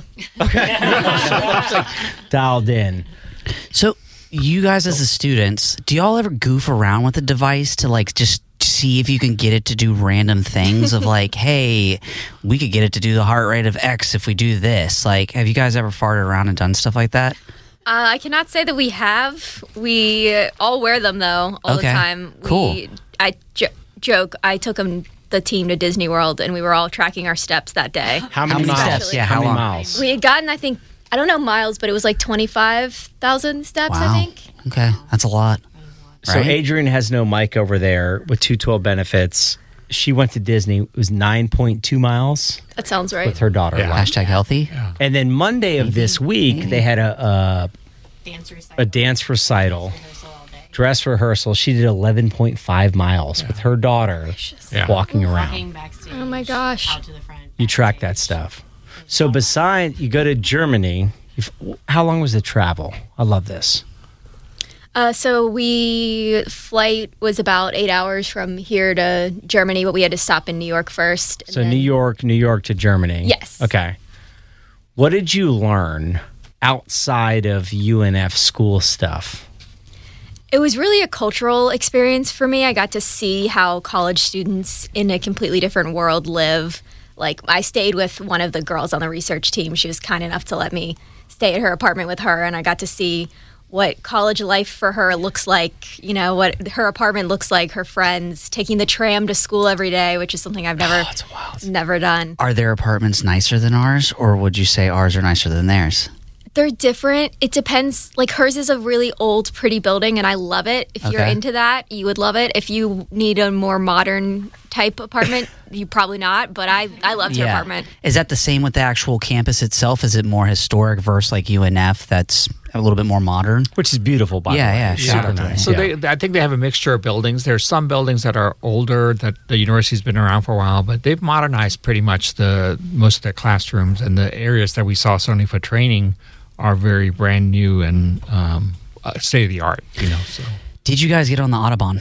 Speaker 1: Okay. Dialed in.
Speaker 3: So you guys as the students, do y'all ever goof around with the device to like just see if you can get it to do random things of like, hey, we could get it to do the heart rate of X if we do this? Like, have you guys ever farted around and done stuff like that?
Speaker 4: I cannot say that we have. We all wear them though all the time.
Speaker 3: Cool.
Speaker 4: I joke. I took the team to Disney World, and we were all tracking our steps that day.
Speaker 1: How many miles?
Speaker 3: Steps? Yeah, how many miles?
Speaker 4: We had gotten, I think, I don't know miles, but it was like 25,000 steps,
Speaker 3: wow.
Speaker 4: I think.
Speaker 3: Okay, that's a lot.
Speaker 1: So Adrian has no mic over there with 212 benefits. She went to Disney. It was 9.2 miles.
Speaker 4: That sounds right.
Speaker 1: With her daughter.
Speaker 3: Yeah. Hashtag healthy.
Speaker 1: Yeah. And then Monday of this week, they had a dance recital. Dress rehearsal. She did 11.5 miles with her daughter walking around.
Speaker 5: Walking backstage,
Speaker 4: oh my gosh.
Speaker 5: Out to the front.
Speaker 1: You track that stuff. So besides, you go to Germany. How long was the travel? I love this.
Speaker 4: So flight was about 8 hours from here to Germany, but we had to stop in New York first.
Speaker 1: So New York to Germany.
Speaker 4: Yes.
Speaker 1: Okay. What did you learn outside of UNF school stuff?
Speaker 4: It was really a cultural experience for me. I got to see how college students in a completely different world live. Like, I stayed with one of the girls on the research team. She was kind enough to let me stay at her apartment with her, and I got to see what college life for her looks like, you know, what her apartment looks like, her friends, taking the tram to school every day, which is something I've never done.
Speaker 3: Are their apartments nicer than ours, or would you say ours are nicer than theirs?
Speaker 4: They're different. It depends. Like, hers is a really old, pretty building, and I love it. If you're into that, you would love it. If you need a more modern type apartment, you probably not, but I loved her apartment.
Speaker 3: Is that the same with the actual campus itself? Is it more historic versus like UNF that's a little bit more modern?
Speaker 1: Which is beautiful, by the way.
Speaker 3: Yeah, super nice.
Speaker 2: So I think they have a mixture of buildings. There's some buildings that are older, that the university's been around for a while, but they've modernized pretty much most of their classrooms, and the areas that we saw certainly for training are very brand new and state of the art, you know. So,
Speaker 3: did you guys get on the Autobahn?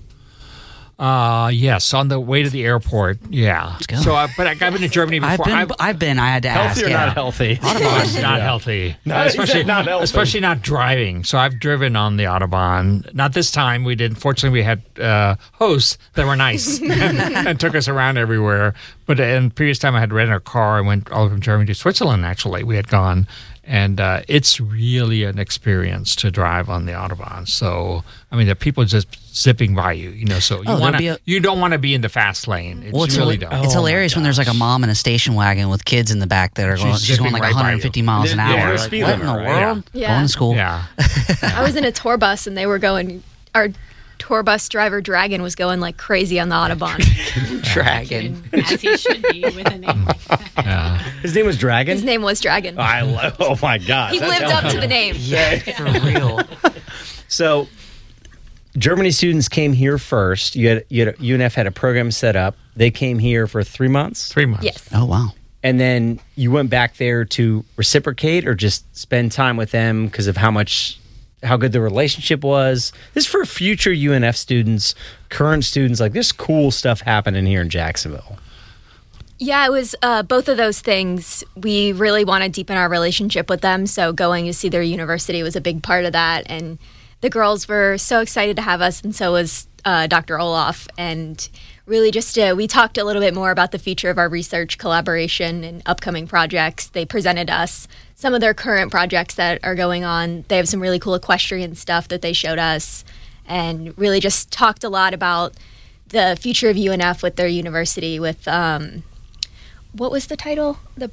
Speaker 2: Yes, on the way to the airport. Yeah.
Speaker 3: Let's go.
Speaker 2: So, I've been to Germany before.
Speaker 3: I've been. I had to
Speaker 1: healthy
Speaker 3: ask.
Speaker 1: Or not healthy?
Speaker 2: Autobahn's not healthy.
Speaker 1: No,
Speaker 2: especially not driving. So I've driven on the Autobahn. Not this time. We did. Fortunately, we had hosts that were nice and took us around everywhere. But in previous time, I had rented a car and went all from Germany to Switzerland. Actually, we had gone. And it's really an experience to drive on the Autobahn. So, I mean, the people just zipping by you, so you don't want to be in the fast lane. It's
Speaker 3: hilarious when there's like a mom in a station wagon with kids in the back that are going like 150 miles an hour.
Speaker 1: Yeah,
Speaker 3: like, what in the world?
Speaker 4: Yeah.
Speaker 3: Going to school.
Speaker 2: Yeah.
Speaker 4: I was in a tour bus and they were going, our tour bus driver Dragon was going like crazy on the Autobahn.
Speaker 3: Dragon.
Speaker 5: As he should be with a name like that.
Speaker 1: His name was Dragon?
Speaker 4: His name was Dragon.
Speaker 1: Oh my God.
Speaker 4: He lived up to the name.
Speaker 3: Yeah, for real.
Speaker 1: So, Germany students came here first. UNF had a program set up. They came here for 3 months?
Speaker 2: 3 months.
Speaker 4: Yes.
Speaker 3: Oh, wow.
Speaker 1: And then you went back there to reciprocate or just spend time with them because of how good the relationship was. This is for future UNF students, current students. Like, there's cool stuff happening here in Jacksonville.
Speaker 4: Yeah, it was both of those things. We really want to deepen our relationship with them, so going to see their university was a big part of that. And the girls were so excited to have us, and so was Dr. Olaf. And really we talked a little bit more about the future of our research collaboration and upcoming projects. They presented us some of their current projects that are going on. They have some really cool equestrian stuff that they showed us, and really just talked a lot about the future of UNF with their university with, what was the title? The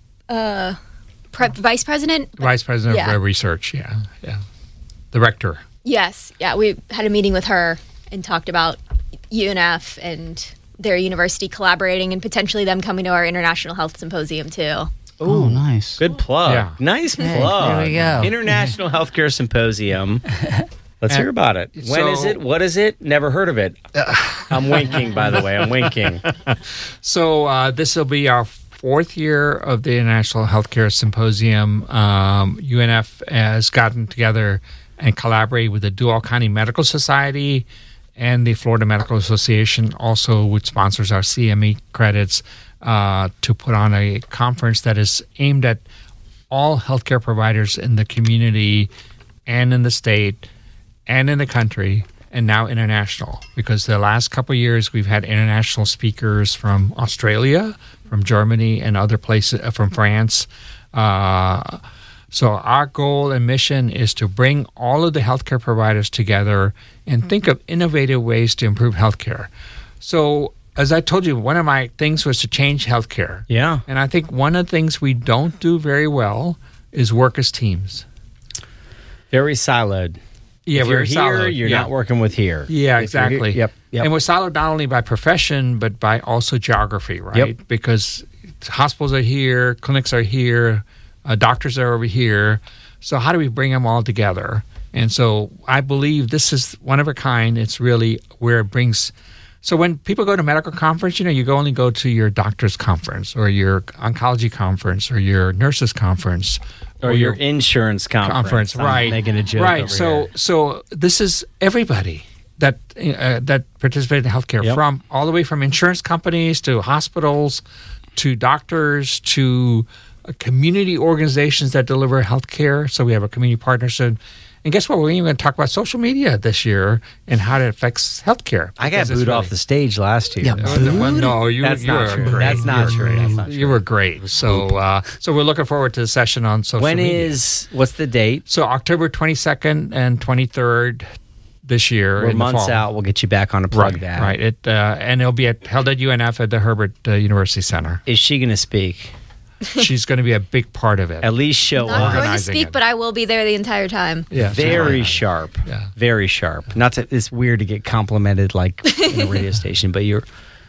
Speaker 4: vice president?
Speaker 2: Vice president
Speaker 4: Yeah.
Speaker 2: of research, yeah. The rector.
Speaker 4: Yes. Yeah, we had a meeting with her and talked about UNF and their university collaborating and potentially them coming to our International Health Symposium too.
Speaker 3: Oh, nice.
Speaker 1: Good plug.
Speaker 2: Yeah.
Speaker 1: Nice plug.
Speaker 3: there we go.
Speaker 1: International Healthcare Symposium. Let's hear about it. When is it? What is it? Never heard of it. I'm winking, by the way. I'm winking.
Speaker 2: So this will be our 4th year of the International Healthcare Symposium. UNF has gotten together and collaborated with the Duval County Medical Society and the Florida Medical Association, also which sponsors our CME credits, to put on a conference that is aimed at all healthcare providers in the community and in the state and in the country, and now international. Because the last couple of years we've had international speakers from Australia, from Germany, and other places, from France. So our goal and mission is to bring all of the healthcare providers together and think of innovative ways to improve healthcare. So as I told you, one of my things was to change healthcare.
Speaker 1: Yeah.
Speaker 2: And I think one of the things we don't do very well is work as teams.
Speaker 1: Very siloed.
Speaker 2: Yeah,
Speaker 1: if you're
Speaker 2: very
Speaker 1: here,
Speaker 2: siloed.
Speaker 1: you're not working with here.
Speaker 2: Yeah,
Speaker 1: If
Speaker 2: exactly.
Speaker 1: you're here-
Speaker 2: And we're siloed not only by profession, but by also geography, right?
Speaker 1: Yep.
Speaker 2: Because hospitals are here, clinics are here, doctors are over here. So how do we bring them all together? And so I believe this is one of a kind. It's really where it brings. So when people go to medical conference, you only go to your doctor's conference or your oncology conference or your nurse's conference
Speaker 1: Or your insurance conference. I'm
Speaker 2: right?
Speaker 1: making a joke.
Speaker 2: Right.
Speaker 1: Over
Speaker 2: So this is everybody that participated in healthcare,
Speaker 1: Yep.
Speaker 2: from all the way from insurance companies to hospitals to doctors to community organizations that deliver healthcare. So we have a community partnership. And guess what? We're even going to talk about social media this year and how it affects healthcare.
Speaker 1: I got booed off the stage last year.
Speaker 3: Yeah,
Speaker 2: No, you
Speaker 1: That's not
Speaker 2: were
Speaker 1: true.
Speaker 2: great.
Speaker 1: That's not true. That's not
Speaker 2: You were great. So we're looking forward to the session on social media.
Speaker 1: What's the date?
Speaker 2: So October 22nd and 23rd this year.
Speaker 1: We're
Speaker 2: in the
Speaker 1: months
Speaker 2: fall.
Speaker 1: out. We'll get you back on to plug that.
Speaker 2: Right. And it'll be held at UNF at the Herbert University Center.
Speaker 1: Is she going to speak?
Speaker 2: She's going to be a big part of it.
Speaker 1: At least show
Speaker 4: Not
Speaker 1: up.
Speaker 4: going to
Speaker 2: Organizing
Speaker 4: speak,
Speaker 2: it.
Speaker 4: but I will be there the entire time.
Speaker 2: Yeah,
Speaker 1: Very sharp.
Speaker 2: Yeah.
Speaker 1: Very sharp. It's weird to get complimented like in a radio station, but you're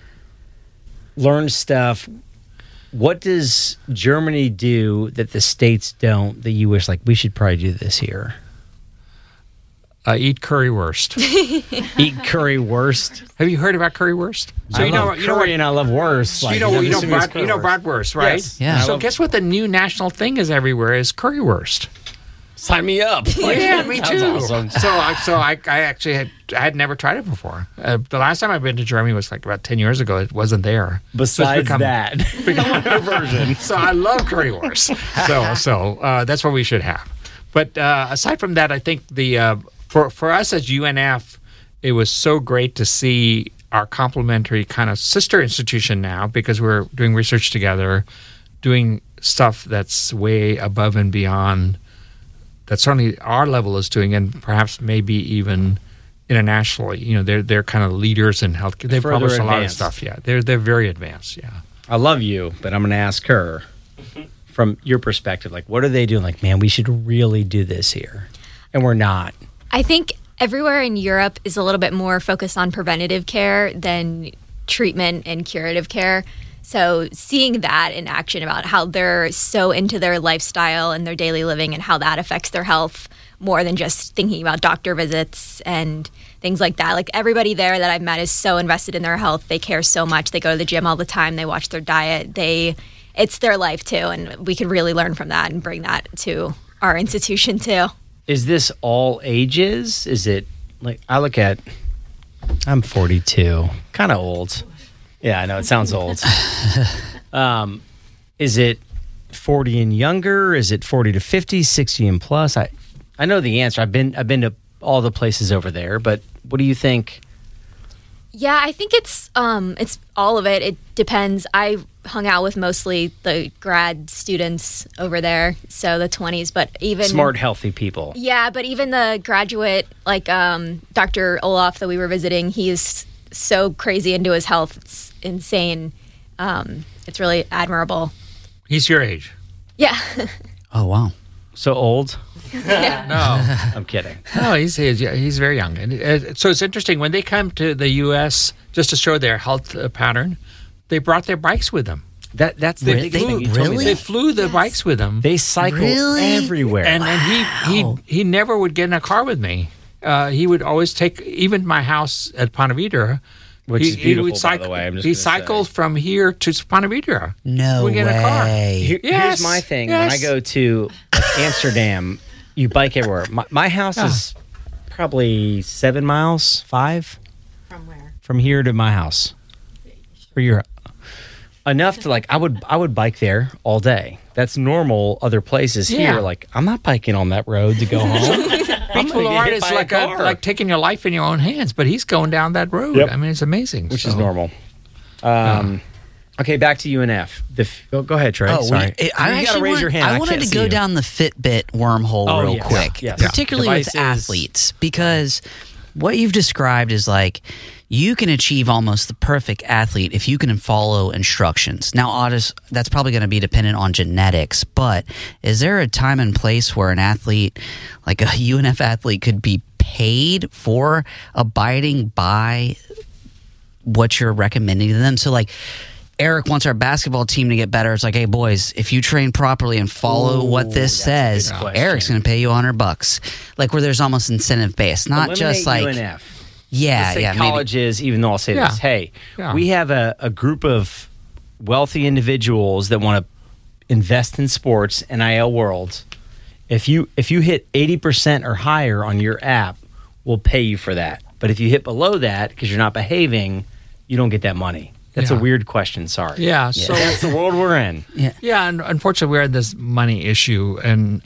Speaker 1: learn stuff. What does Germany do that the States don't that you wish, like, we should probably do this here?
Speaker 2: Eat currywurst.
Speaker 1: Eat currywurst.
Speaker 2: Have you heard about currywurst? So
Speaker 1: I love curry and I love wurst.
Speaker 2: You
Speaker 1: Like,
Speaker 2: know
Speaker 1: I'm assuming it's
Speaker 2: bratwurst, right?
Speaker 1: Yes.
Speaker 3: Yeah.
Speaker 2: So guess what the new national thing is everywhere is currywurst.
Speaker 1: Sign me up.
Speaker 2: Yeah, me
Speaker 1: Sounds
Speaker 2: too.
Speaker 1: awesome.
Speaker 2: So I actually had never tried it before. The last time I've been to Germany was like about 10 years ago. It wasn't there.
Speaker 1: Besides
Speaker 2: become-
Speaker 1: that, version.
Speaker 2: So I love currywurst. So that's what we should have. But aside from that, I think for us as UNF, it was so great to see our complementary kind of sister institution now, because we're doing research together, doing stuff that's way above and beyond that certainly our level is doing, and perhaps maybe even internationally. You know, they're kind of leaders in healthcare. They've published a lot of stuff. Yeah, they're very advanced. Yeah.
Speaker 1: I love you, but I'm going to ask her from your perspective, like, what are they doing? Like, man, we should really do this here, and we're not.
Speaker 4: I think everywhere in Europe is a little bit more focused on preventative care than treatment and curative care. So seeing that in action about how they're so into their lifestyle and their daily living and how that affects their health more than just thinking about doctor visits and things like that. Like everybody there that I've met is so invested in their health. They care so much. They go to the gym all the time. They watch their diet. It's their life too. And we could really learn from that and bring that to our institution too.
Speaker 1: Is this all ages? Is it like, I'm 42, kind of old. Yeah, I know, it sounds old. Is it 40 and younger? Is it 40 to 50, 60 and plus? I know the answer. I've been to all the places over there, but what do you think?
Speaker 4: Yeah, I think it's all of it. It depends. I hung out with mostly the grad students over there, so the 20s, but even
Speaker 1: smart, healthy people.
Speaker 4: Yeah, but even the graduate, like Dr. Olaf that we were visiting, he is so crazy into his health. It's insane. It's really admirable.
Speaker 2: He's your age.
Speaker 4: Yeah.
Speaker 3: Oh, wow.
Speaker 1: So old?
Speaker 4: Yeah.
Speaker 2: No.
Speaker 1: I'm kidding.
Speaker 2: No, he's very young. And so it's interesting. When they come to the U.S. just to show their health pattern, they brought their bikes with them.
Speaker 1: That's the biggest thing you told me.
Speaker 2: They flew the bikes with them.
Speaker 1: They cycle everywhere.
Speaker 2: And he never would get in a car with me. He would always take, even my house at Ponte Vedra,
Speaker 1: which is beautiful, by the way.
Speaker 2: He cycled from here to Ponte Vedra.
Speaker 3: No way.
Speaker 2: In a car.
Speaker 1: Here's my thing. Yes. When I go to Amsterdam, you bike everywhere. My house is probably 7 miles, 5.
Speaker 5: From where?
Speaker 1: From here to my house. For your enough to I would bike there all day. That's normal other places here. Like, I'm not biking on that road to go home.
Speaker 2: Beach Boulevard is like taking your life in your own hands, but he's going down that road. Yep. I mean, it's amazing.
Speaker 1: Which is normal. Okay, back to UNF. Go ahead, Trey. Sorry. You got to raise your hand.
Speaker 3: I wanted to go down the Fitbit wormhole real quick, particularly
Speaker 1: Devices.
Speaker 3: with athletes, because what you've described is like you can achieve almost the perfect athlete if you can follow instructions. Now, that's probably going to be dependent on genetics, but is there a time and place where an athlete, like a UNF athlete, could be paid for abiding by what you're recommending to them? So, like, Eric wants our basketball team to get better. It's like, hey, boys, if you train properly and follow what this says, Eric's going to pay you $100. Like, where there's almost incentive-based, not
Speaker 1: Eliminate
Speaker 3: just like
Speaker 1: UNF.
Speaker 3: Yeah,
Speaker 1: Let's say colleges, maybe. Even though I'll say this, hey, we have a group of wealthy individuals that want to invest in sports, NIL world. If you hit 80% or higher on your app, we'll pay you for that. But if you hit below that because you're not behaving, you don't get that money. That's a weird question. Sorry.
Speaker 2: Yeah. So
Speaker 1: that's the world we're in.
Speaker 2: Yeah. And unfortunately, we're in this money issue, and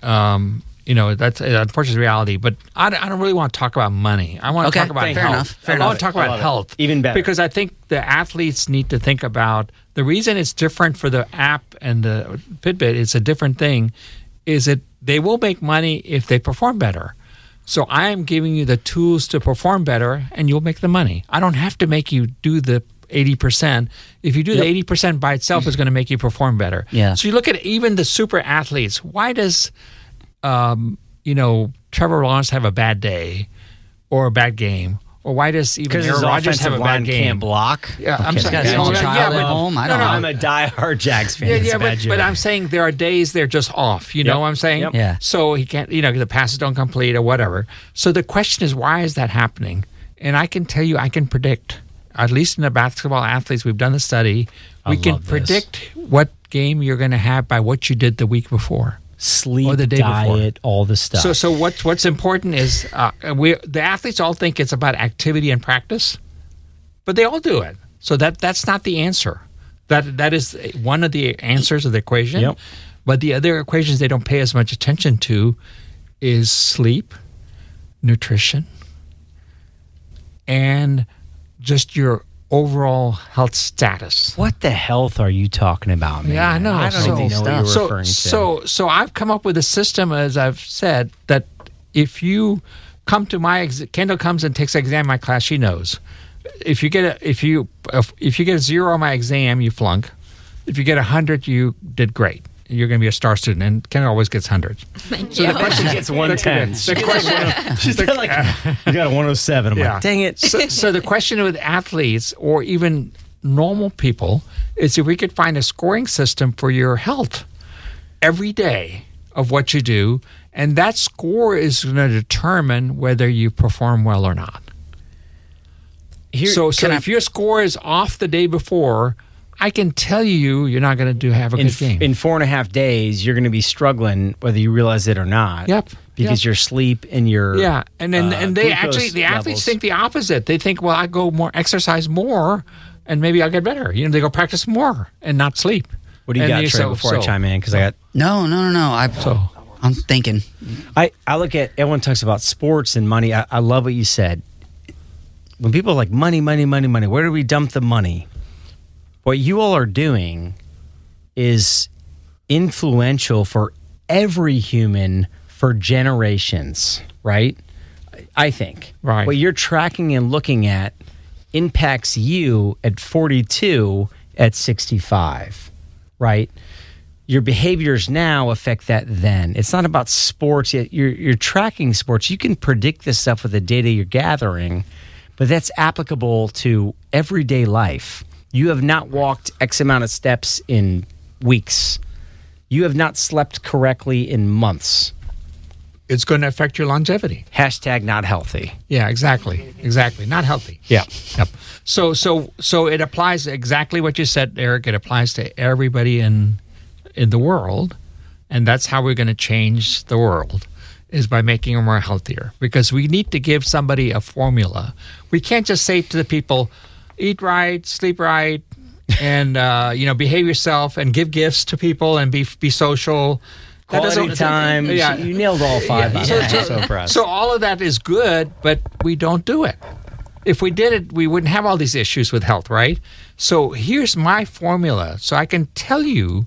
Speaker 2: that's an unfortunate reality. But I don't really want to talk about money. I want to talk about health. I want to talk about health.
Speaker 1: Even better.
Speaker 2: Because I think the athletes need to think about the reason it's different for the app and the Fitbit. It's a different thing. Is that they will make money if they perform better. So I am giving you the tools to perform better, and you'll make the money. I don't have to make you do the 80%. If you do the 80% by itself, it's going to make you perform better.
Speaker 3: Yeah.
Speaker 2: So you look at even the super athletes. Why does Trevor Lawrence have a bad day or a bad game? Or why does even Aaron Rodgers have a bad game?
Speaker 1: Can't block.
Speaker 3: Yeah, I'm sorry. At home. I don't know.
Speaker 1: I'm a diehard Jags fan.
Speaker 2: But I'm saying there are days they're just off. You know what I'm saying?
Speaker 3: Yep. Yeah.
Speaker 2: So he can't. The passes don't complete or whatever. So the question is, why is that happening? And I can tell you, I can predict. At least in the basketball athletes, we've done the study. We can predict what game you're going to have by what you did the week before.
Speaker 1: Sleep,
Speaker 2: or the day
Speaker 1: diet,
Speaker 2: before.
Speaker 1: All the stuff.
Speaker 2: So what's important is the athletes all think it's about activity and practice, but they all do it. So that's not the answer. That is one of the answers of the equation.
Speaker 1: Yep.
Speaker 2: But the other equations they don't pay as much attention to is sleep, nutrition, and just your overall health status.
Speaker 1: What the health are you talking about, man?
Speaker 2: Yeah, I know.
Speaker 1: I don't even know what you're referring to.
Speaker 2: So I've come up with a system, as I've said, that if you come to Kendall comes and takes an exam in my class, she knows. If you get a 0 on my exam, you flunk. If you get 100, you did great. You're going to be a star student, and Kendall always gets 100.
Speaker 1: So the question gets 110. She's like, you got a 107. I'm like, dang it.
Speaker 2: So the question with athletes or even normal people is if we could find a scoring system for your health every day of what you do, and that score is going to determine whether you perform well or not. So if your score is off the day before, I can tell you're not going to have a good game.
Speaker 1: In 4.5 days, you're going to be struggling whether you realize it or not.
Speaker 2: Yep.
Speaker 1: Because your sleep and your
Speaker 2: and they actually the athletes think the opposite. They think, well, I go exercise more, and maybe I'll get better. They go practice more and not sleep.
Speaker 1: What do you got, Trey? Before I chime in, because I got
Speaker 3: no. I'm thinking.
Speaker 1: I look at everyone talks about sports and money. I love what you said. When people are like money, where do we dump the money? What you all are doing is influential for every human for generations, right? I think.
Speaker 2: Right.
Speaker 1: What you're tracking and looking at impacts you at 42 at 65, right? Your behaviors now affect that then. It's not about sports. You're tracking sports. You can predict this stuff with the data you're gathering, but that's applicable to everyday life. You have not walked X amount of steps in weeks. You have not slept correctly in months.
Speaker 2: It's going to affect your longevity.
Speaker 1: # not healthy.
Speaker 2: Yeah, exactly. Not healthy.
Speaker 1: Yeah.
Speaker 2: Yep. So it applies exactly what you said, Eric. It applies to everybody in the world, and that's how we're going to change the world, is by making them more healthier. Because we need to give somebody a formula. We can't just say to the people, eat right, sleep right, and behave yourself, and give gifts to people, and be social.
Speaker 1: Quality time. Yeah. You nailed all 5. I'm so impressed.
Speaker 2: So all of that is good, but we don't do it. If we did it, we wouldn't have all these issues with health, right? So here's my formula. So I can tell you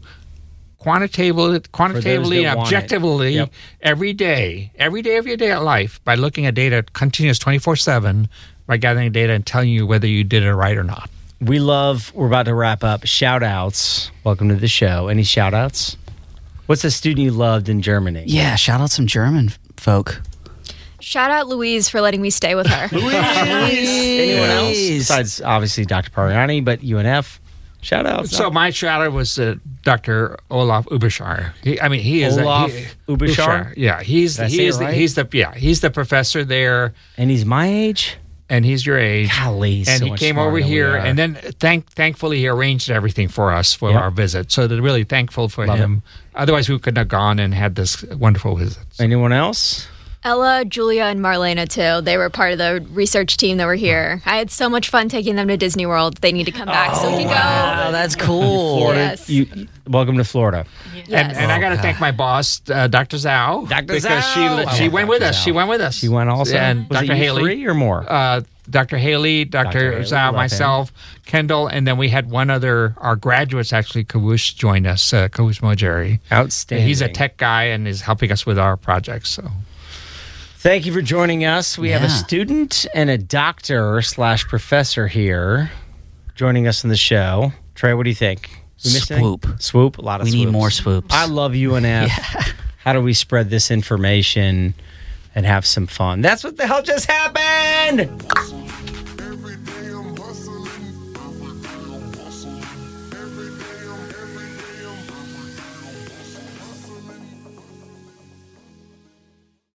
Speaker 2: quantitatively and objectively every day of your day of life by looking at data continuous 24/7 by gathering data and telling you whether you did it right or not.
Speaker 1: We're about to wrap up. Shout outs. Welcome to the show. Any shout outs? What's a student you loved in Germany?
Speaker 3: Yeah, shout out some German folk.
Speaker 4: Shout out Louise for letting me stay with her.
Speaker 1: Louise. Anyone else? Besides, obviously, Dr. Pariani, but UNF. Shout out.
Speaker 2: So my shout out was Dr. Olaf Uberschar. He is
Speaker 1: Olaf Uberschar.
Speaker 2: Yeah, he's the professor there,
Speaker 1: and he's my age.
Speaker 2: And he's your age.
Speaker 1: Golly,
Speaker 2: and
Speaker 1: so
Speaker 2: he
Speaker 1: much
Speaker 2: came over here, and then thankfully he arranged everything for us for our visit. So they're really thankful for him. Otherwise, we couldn't have gone and had this wonderful visit.
Speaker 1: Anyone else?
Speaker 4: Ella, Julia, and Marlena, too. They were part of the research team that were here. I had so much fun taking them to Disney World. They need to come back so we can go.
Speaker 3: Wow, that's cool.
Speaker 1: Florida.
Speaker 4: Yes.
Speaker 1: Welcome to Florida.
Speaker 4: Yes.
Speaker 2: And I got to thank my boss, Dr. Zhao.
Speaker 1: Because
Speaker 2: she went with us. She went with us.
Speaker 1: She went also.
Speaker 2: And
Speaker 1: was
Speaker 2: Dr.
Speaker 1: it
Speaker 2: Haley.
Speaker 1: 3 or more?
Speaker 2: Dr. Haley, Dr. Zhao, myself, Kendall, and then we had one other, our graduates actually, Kawush, joined us, Kawush Mojeri.
Speaker 1: Outstanding.
Speaker 2: He's a tech guy and is helping us with our projects. So,
Speaker 1: thank you for joining us. We have a student and a doctor/professor here joining us on the show. Trey, what do you think? We missed
Speaker 3: Swoop.
Speaker 1: anything? Swoop? A lot of
Speaker 3: We
Speaker 1: swoops.
Speaker 3: need more swoops.
Speaker 1: I love UNF. How do we spread this information and have some fun? That's what the hell just happened!